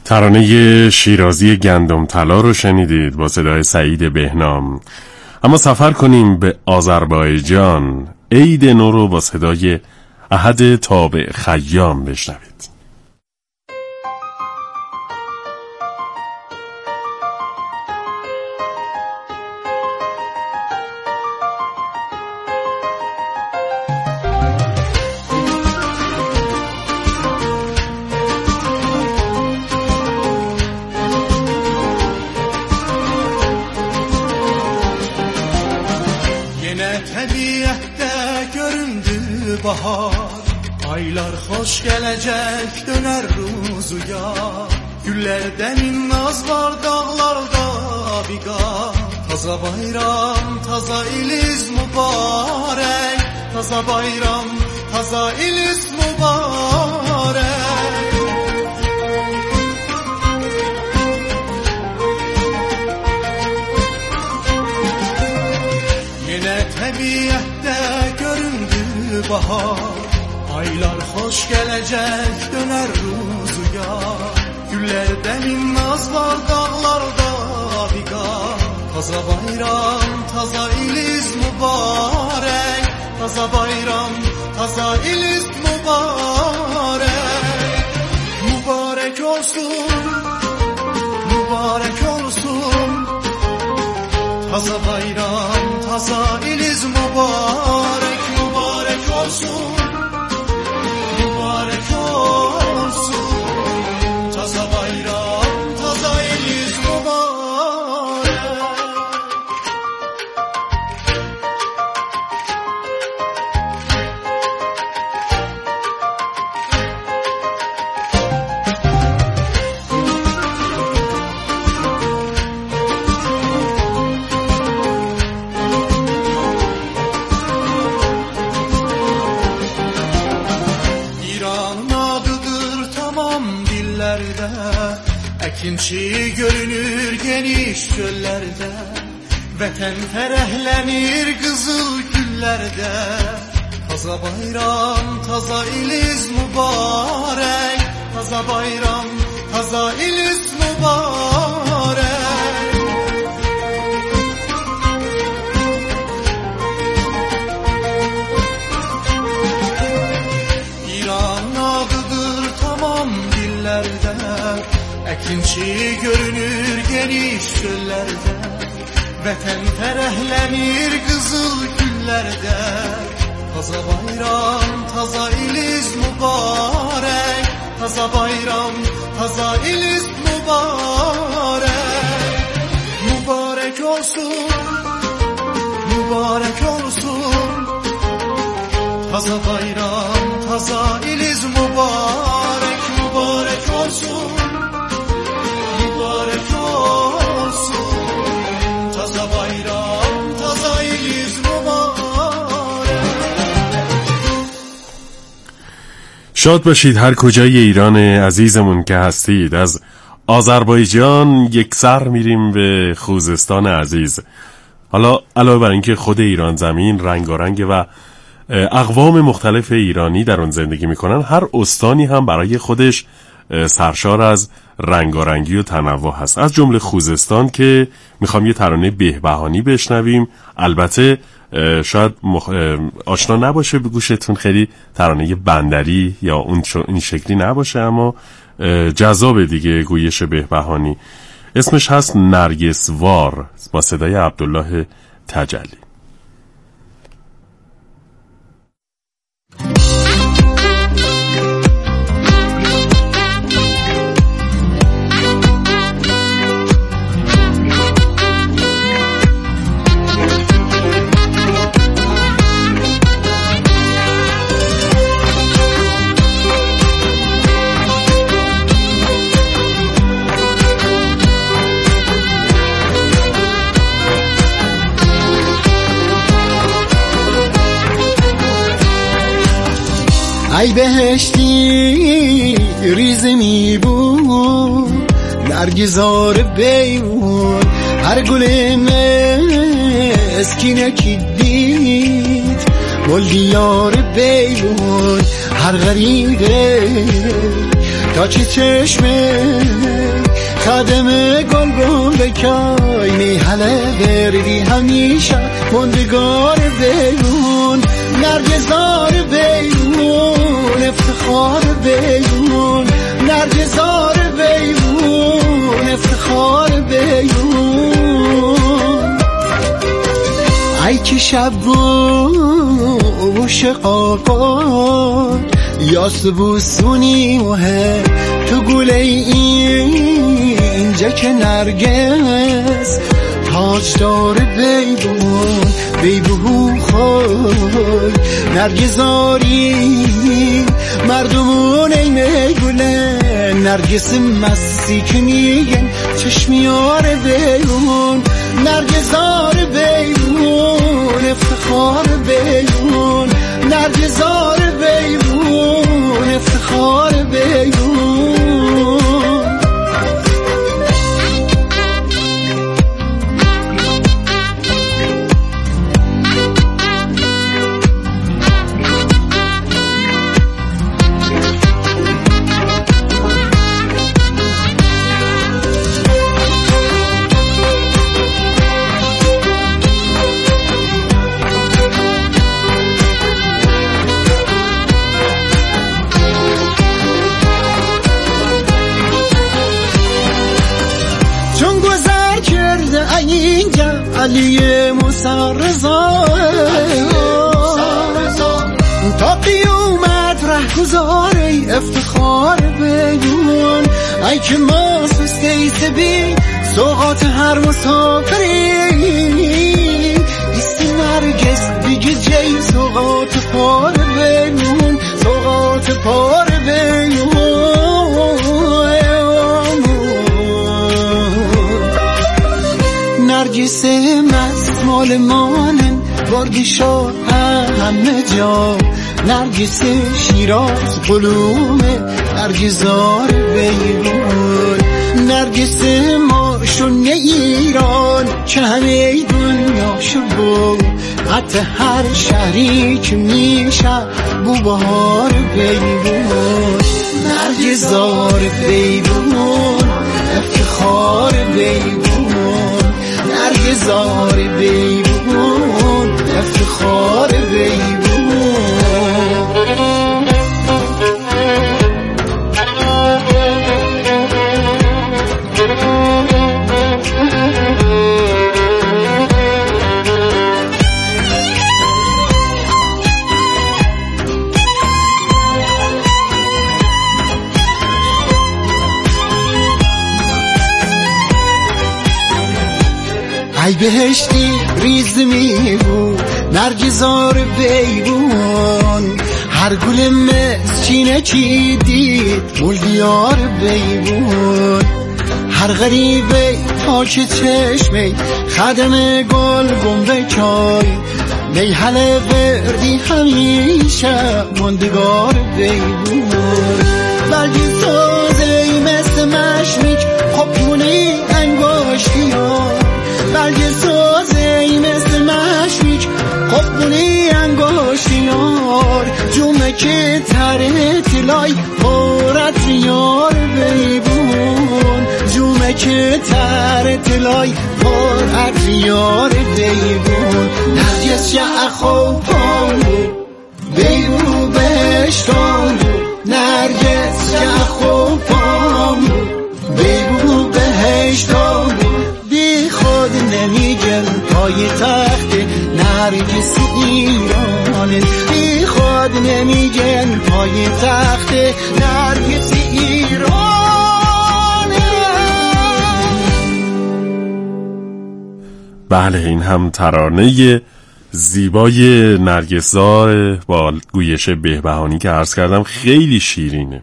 ترانه شیرازی گندم طلا رو شنیدید با صدای سعید بهنام. اما سفر کنیم به آذربایجان. عید نو رو با صدای احد تابع خیام بشنوید. bahar, aylar hoş gelecek, döner ruzu yar. Güllerden innaz var dağlarda bigar. Taza bayram, taza iliz mübarek. Taza bayram, taza iliz mübarek. Yine tabiatte göründü bahar, aylar hoş gelecek, döner ruzu yar. Güllerden innaz var dağlarda bigar. Taza bayram, taza iliz mübarek. Taza bayram, taza iliz mübarek. Mübarek olsun, mübarek olsun. Taza bayram, taza iliz mübarek. Mübarek olsun, mübarek olsun. Taza bayram, taza iliz mübarek. Ekinçi görünür geniş çöllerde, vətən fərəhlənir qızıl güllərdə. Taza bayram, taza iliz mübarək. Taza bayram, taza iliz mübarək. İran adıdır tamam dillerde, ekinçi görünür geniş çöllerde, vətən fərəhlənir qızıl güllərdə. Taza bayram, taza iliz mübarək. Taza bayram, taza iliz mübarək. Mübarek olsun, mübarek olsun. Taza bayram, taza iliz mübarek. Mübarek olsun, mübarek olsun. Taza bayram, taza iliz mübarek. شاد باشید هر کجای ایران عزیزمون که هستید. از آذربایجان یک سر میریم به خوزستان عزیز. حالا علاوه بر اینکه خود ایران زمین رنگارنگ و اقوام مختلف ایرانی در اون زندگی میکنن، هر استانی هم برای خودش سرشار از رنگارنگی و تنوع هست، از جمله خوزستان که میخوام یه ترانه بهبهانی بشنویم. البته شاید آشنا نباشه به گوشتون، خیلی ترانه بندری یا این شکلی نباشه، اما جذاب دیگه گویش بهبهانی. اسمش هست نرگسوار با صدای عبدالله تجلی. ای بهشتی ریز می بود، نرگزار بیون هر گل مسکینه کی دید، گل دیار بیون هر غریبه تا چه چشمه خدم گل بکای میحله بردی همیشه مندگار بیرون نرگزار بیرون افتخار بیرون نرگزار بیرون افتخار بیرون ای که شب و شقاقا یاس بوسونی مهم تو گوله اینجا که نرگس تاجدار بیبون خوی نرگزاری مردمون ای میگوله نرگس مستی که میگن چشمیار بیرون نرگزار بیرون افتخار بیرون نرگزار بیرون افتخار بیرون علی مسرزا تا قیومت ره گذاری افتخار بیون ای که ما سسته سبی سوقات هر مسافری ایست نرگس دیگه جی سوقات پار بیون سوقات پار بیون نرگس مست مال مانن بارگشا همه جا نرگس شیراز قلومه نرگزار بیرون نرگس ما شونه ایران که همه دنیا شبو حتی هر شهری که میشه بو بهار بیرون نرگزار بیرون افتخار بیرون نرگزار بیرون افتخار بیرون ای بهشتی ریز میبون نرگزار بیبون هر گل مسکینه چی دید مولدیار بیبون هر غریبه تا که چشمی خدم گل گنبه چای میحله بردی همیشه ماندگار بیبون برگی سازه مثل مشمیک خبونی انگاشتی ها برگ سازه مثل مشمیک خبونی انگاشتیار جمعه که تره تلای پارت یار بیبون جمعه که تره تلای پارت یار بیبون نرگس شع خوبانو بیبو بهشتانو نرگس شع خوبانو بیبو بهشتانو نمیگن پای تخت نرگس ایرانه بی خود نمیگن پای تخت نرگس ایرانه. بله این هم ترانه زیبای نرگسزار با گویش بهبهانی که عرض کردم خیلی شیرینه.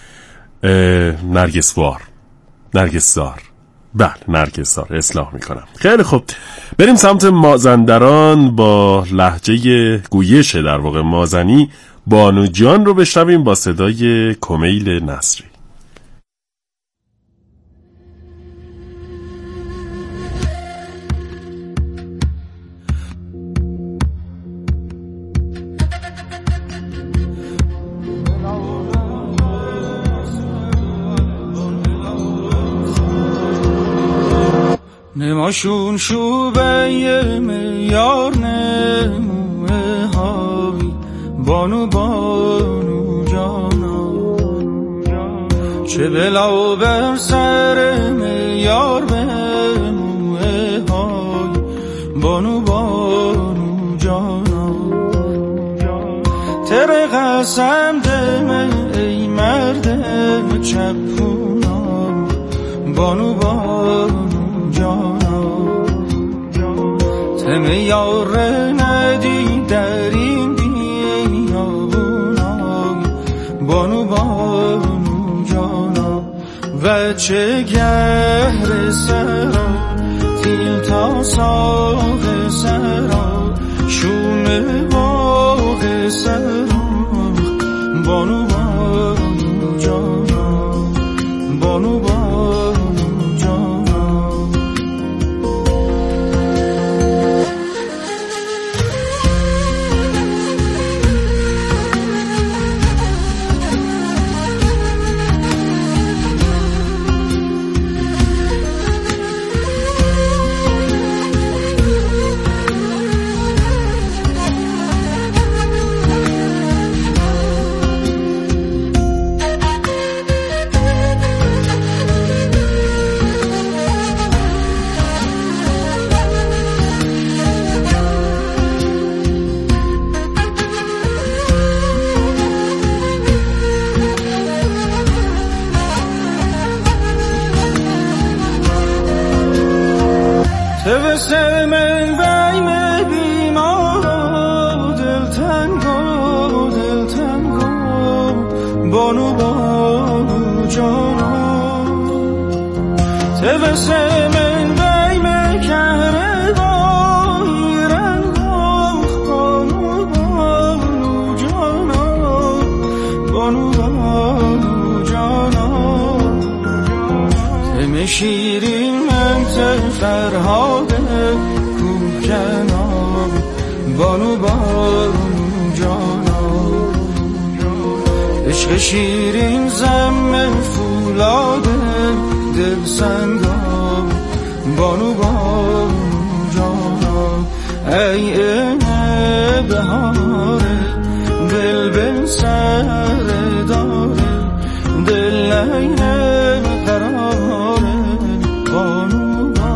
نرگسوار نرگسزار بله نرگسزار اصلاح میکنم. خیلی خوب بریم سمت مازندران با لهجه گویش در واقع مازنی بانو جان رو بشنویم با صدای کمیل نصری. چشماشون شوبه یار نموه های بانو بانو جانا، چه بلا بر سر یار بموه های بانو بانو جانا. تر قسم دم ای مرد چپونا بانو بانو جانا، تم یار ندی در این بیابونا بانو بانو جانا. و چه گهر سرا تیل تا ساق سرا شوم باغ سرا بانو بانو جانا بانو بانو جانا. توسه من بیم بیمار دل تنگو بانو بانو جانا. توسه من بیم کهره بایی رنگاخ بانو بانو جانا بانو بانو جانا. تم شیرین من فرهاد کوه کنار بانو بانو جانا. عشق شیرین زم فولاد دل سنگار بانو بانو جانا. ای اینه بهاره دل به سر داره دل اینه قراره بانو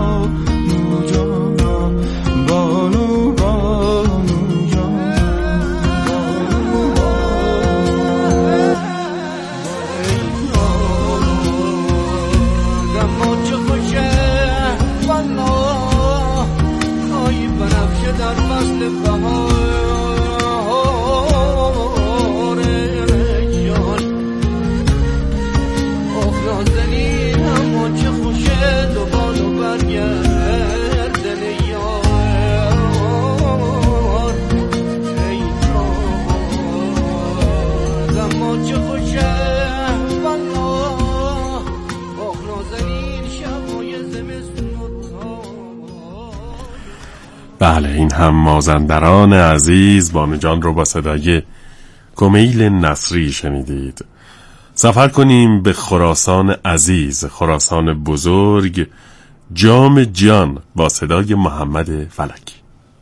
بله، این هم مازندران عزیز بانو جان رو با صدای کمیل نصری شنیدید. سفر کنیم به خراسان عزیز، خراسان بزرگ، جام جان با صدای محمد فلکی.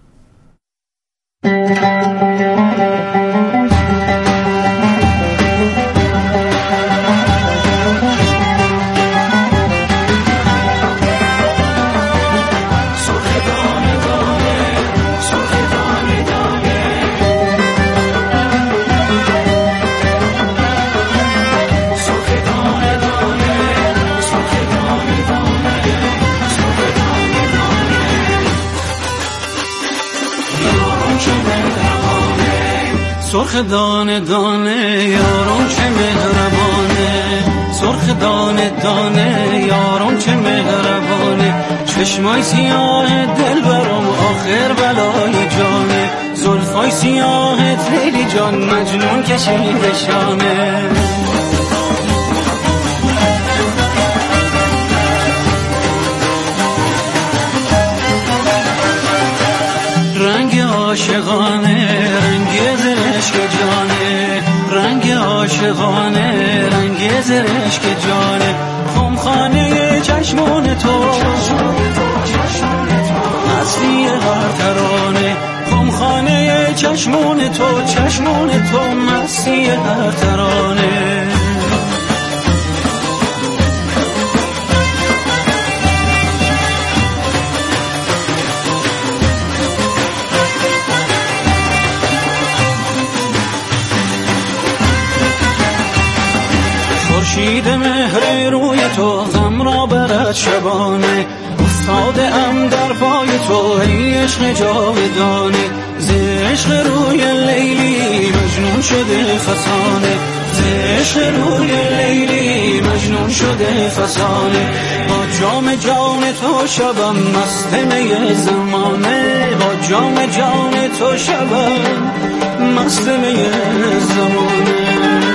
سرخ دانه دانه یارم چه مهربانه، سرخ دانه دانه یارم چه مهربانه. چشمای سیاه دل برام آخر بلای جانه، زلفای سیاهت لیلی جان مجنون کشیده شانه. رنگ عاشقانه رنگ زرشک جانه، رنگ عاشقانه رنگ زرشک جانه. خمخانه چشمان تو مستی هر ترانه خمخانه چشمان تو مستی هر ترانه خورشید مهر روی تو غم را برد شبانه افتاده ام در پای تو ای عشق جاودانه ز عشق روی لیلی مجنون شده فسانه ز عشق روی لیلی مجنون شده فسانه با جام جان تو شبم مست می زمانه با جام جان تو شبم مست می زمانه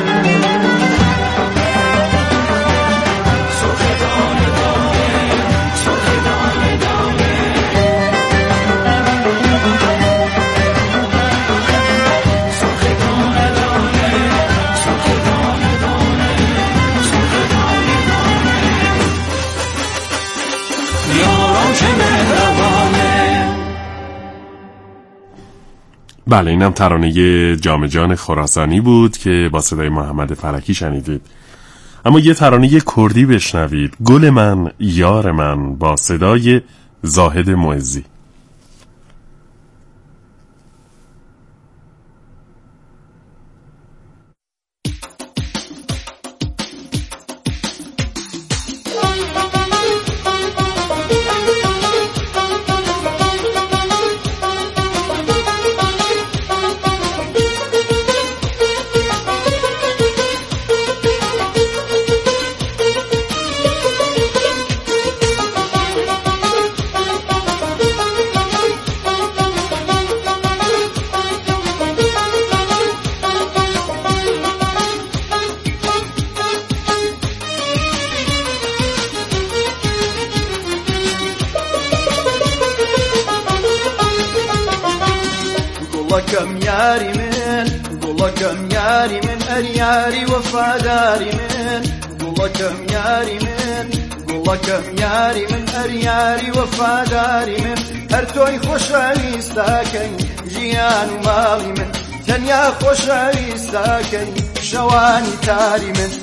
بله، اینم ترانه جام جان خراسانی بود که با صدای محمد فلکی شنیدید. اما یه ترانه کردی بشنوید، گل من یار من، با صدای زاهد معزی. قولكم ياري من قولكم ياري من الياري وفاداري من قولكم ياري من قولكم ياري من الياري وفاداري من هرتوي خوشاوي ساكن جيان مالي من تنيا خوشاوي ساكن شواني تاري من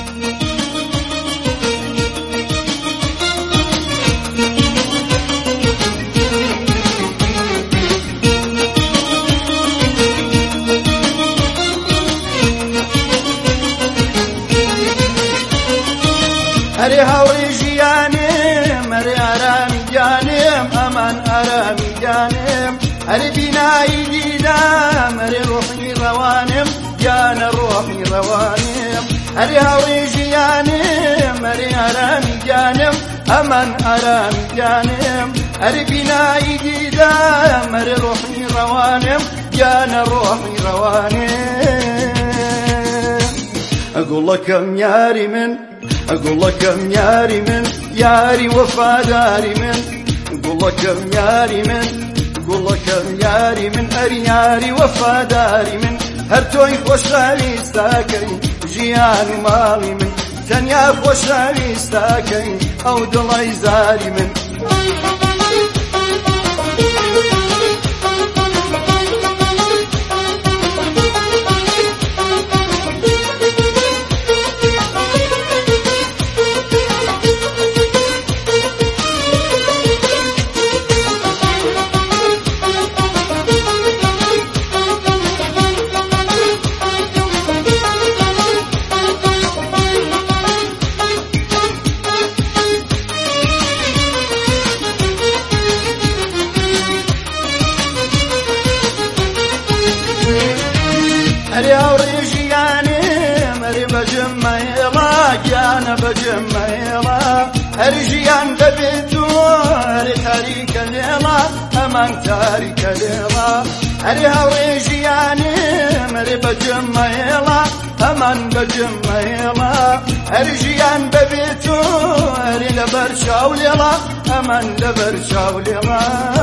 أري هاوري جيانم أري أرامي جانم أمان أرامي جانم أري بناي ديدام أري روحي روانم جان روحي روانم أري هاوري جيانم أري أرامي جانم أمان أرامي جانم أري بناي ديدام أري روحي روانم جان روحي روانم أقول لكم ياري من أقول لكم ياري من ياري وفاداري من أقول لكم ياري من أقول لكم ياري من أرياري وفاداري من هرتوي خوشاوي ساكن جيان مالي من تنيا خوشاوي ساكن أو دلي زاري من أري أوريجياني أري بجميلا جانا بجميلا أريجيان ببيتو أري تاريك ليلا أمان تاريك ليلا أري أوريجياني أري بجميلا أمان بجميلا أريجيان ببيتو أري لبرشاو ليلا أمان لبرشاو ليلا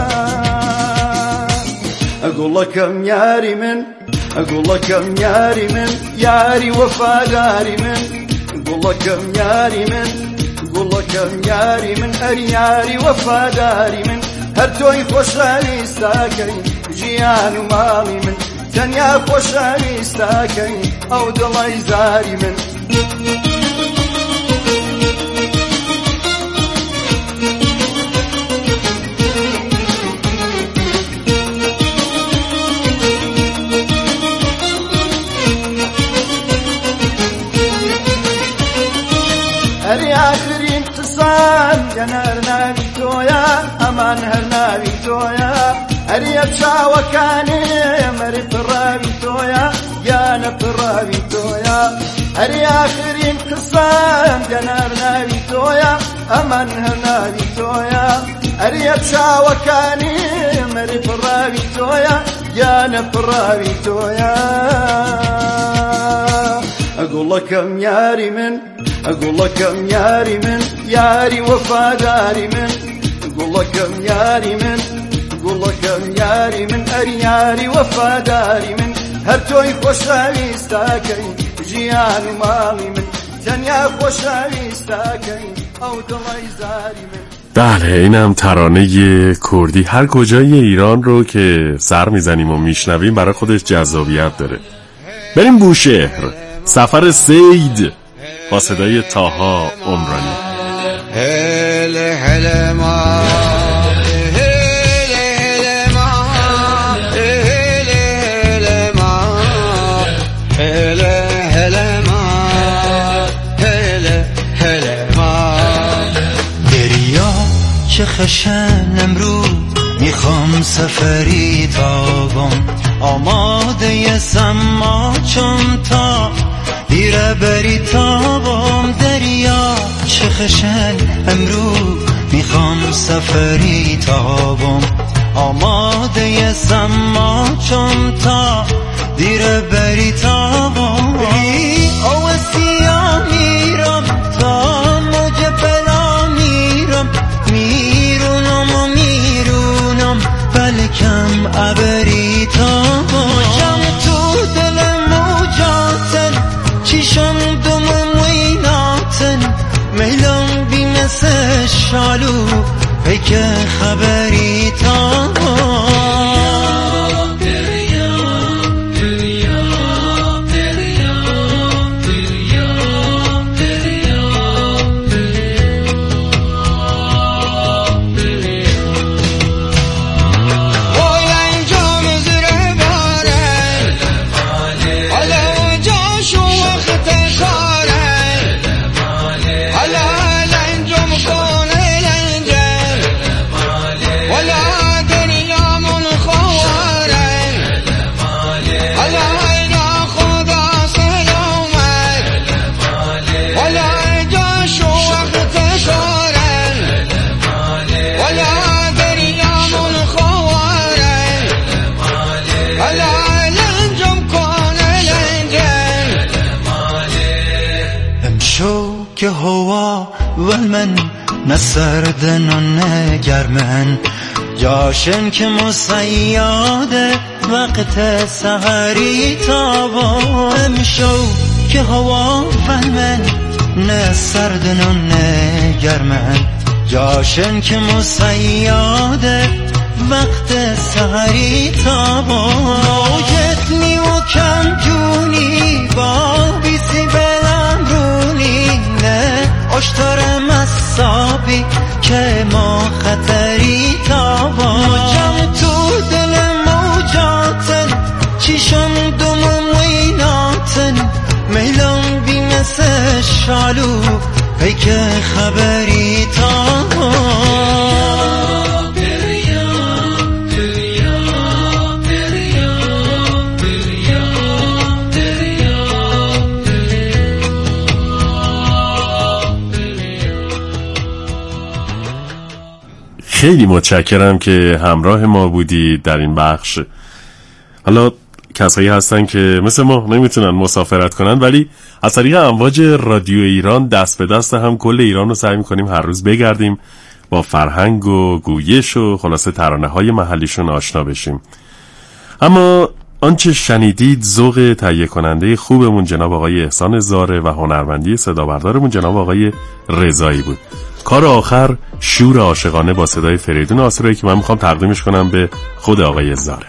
أقول لكم ياري من أقول لكم ياري من ياري وفاداري من أقول لكم ياري من أقول لكم گوڵەکەم یاری من ئەریاری وەفاداری من هەر تۆی خۆشەویستەکەی ژیان و ماڵی من تەنیا خۆشەویستەکەی ئەو دڵی زاری من هەری ئاخرین قسان گەنە هەر ناوی تۆیە ئەمان هەر ناوی تۆیە هەری ئەم چاوەکانێم هەری پڕاوی تۆیە یانە پڕاوی تۆیە هەری ئاخرین قسان گەنە هەر ناوی تۆیە ئەمان هەر ناوی تۆیە هەری ئەم چاوەکانێم هەری پڕاوی تۆیە یانە پڕاوی تۆیە ئەگوڵەکەم یاری من ئەگوڵەکەم یاری من یاری وەفاداری من گوڵەکەم یاری من گوڵەکەم یاری من ئەریاری وەفاداری من هەر تۆی خۆشەویستەکەی ژیان و ماڵی من تەنیا خۆشەویستەکەی ئەو دڵی زاری من. بله اینم ترانه کردی هر کجای ایران رو که سر میزنیم و میشنویم برای خودش جذابیت داره. بریم بوشهر، سفر سید با صدای طاها عمرانی. هله هله ما هله هله ما هله هله ما هله هله ما هله هله ما دریا چه خشن امروز میخوام سفری تابم آماده سما چون تا دیره بری تابم دریا چه خشن امروز میخوام سفری تابم آماده سما چون تا دیره بری تابم او سیاه میرم تا موج بلا میرم میرونم و میرونم بلکم عبری تابم جم تو دل موجاتن چیشم دم مویناتن میلم بی مثل شالو پیک خبری تابم که هوا والمن نسردن و نگرمن جاشن که مسیاده وقت سحری تابم شو که هوا والمن نسردن و نگرمن جاشن که مسیاده وقت سحری تابم موجتنی و کم جونی با بیسی بلم رونی نه اشترم اصابی که ما خطری تابم موجم تو دل موجاتن چیشم دم مویناتن میلم بی مثل شالو پیک خبری تابم خیلی متشکرم که همراه ما بودید در این بخش. حالا کسایی هستن که مثل ما نمیتونن مسافرت کنن ولی از طریق امواج رادیو ایران دست به دست هم کل ایران رو سعی میکنیم هر روز بگردیم با فرهنگ و گویش و خلاصه ترانه‌های محلیشون آشنا بشیم. اما آنچه شنیدید ذوق تهیه کننده خوبمون جناب آقای احسان زاره و هنرمندی صدا بردارمون جناب آقای رضایی بود. کار آخر شور عاشقانه با صدای فریدون آسرایی که من میخوام تقدیمش کنم به خود آقای زاره.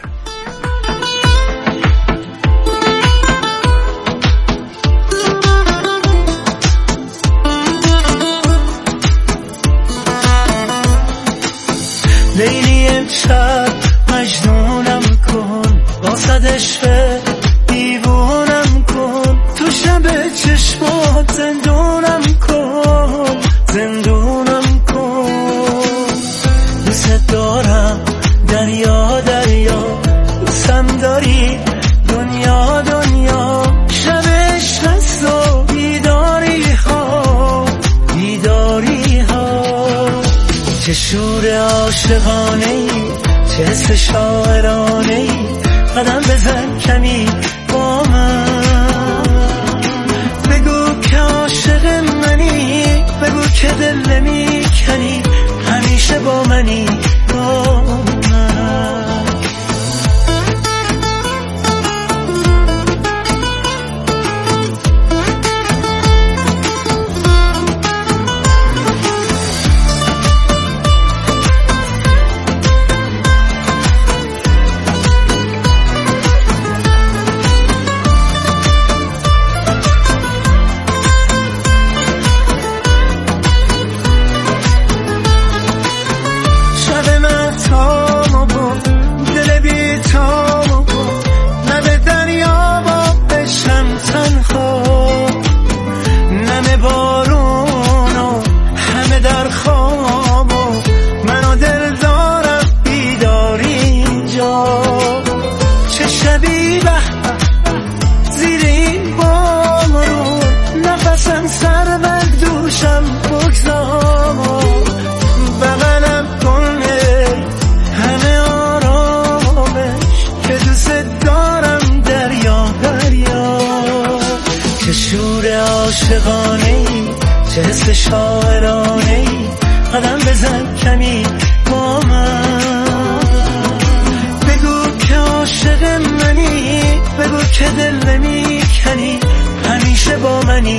لیلی امشب مجنونم کن، واسد عشق دیوونم کن، تو شب چشمات زندونم کن، زندونم کن. دوست دارم دریا دریا، دوستم داری دنیا دنیا، شب عشق هست و بیداری ها بیداری ها. چه شور عاشقانه ای، چه حس شاعرانه ای، قدم بزن کمی با من، بگو که عاشق منی، بگو که دل نمی کنی، همیشه با منی با من. چه حس شاعرانه ای، قدم بزن کمی با من، بگو که عاشق منی، بگو که دل نمی کنی، همیشه با منی